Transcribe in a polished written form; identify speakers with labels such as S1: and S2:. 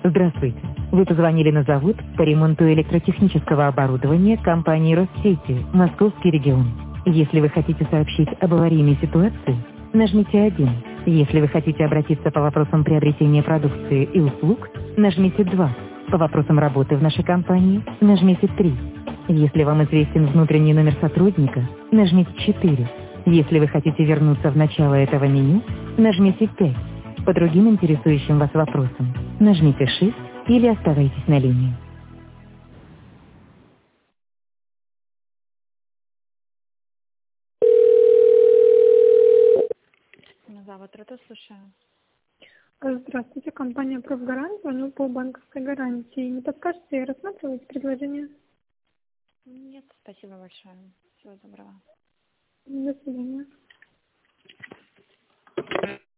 S1: Здравствуйте. Вы позвонили на завод по ремонту электротехнического оборудования компании «Россети», Московский регион. Если вы хотите сообщить об аварийной ситуации, нажмите 1. Если вы хотите обратиться по вопросам приобретения продукции и услуг, нажмите 2. По вопросам работы в нашей компании, нажмите 3. Если вам известен внутренний номер сотрудника, нажмите 4. Если вы хотите вернуться в начало этого меню, нажмите 5. По другим интересующим вас вопросам, нажмите 6 или оставайтесь на линии.
S2: Завод это слушаю.
S3: Здравствуйте, компания «Профгарант», звоню по банковской гарантии. Не подскажете, рассматриваете предложение?
S2: Нет, спасибо большое. Всего доброго.
S3: До свидания.